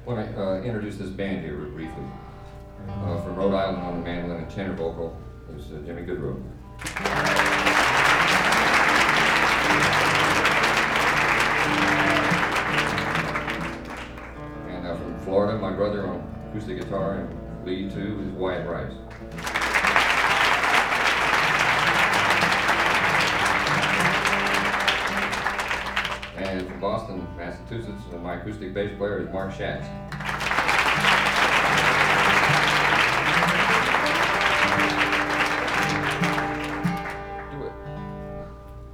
want to introduce this band here briefly. From Rhode Island on the mandolin and tenor vocal is Jimmy Goodrow. And from Florida, my brother on acoustic guitar and lead too is Wyatt Rice. And from Boston, Massachusetts, my acoustic bass player is Mark Schatz.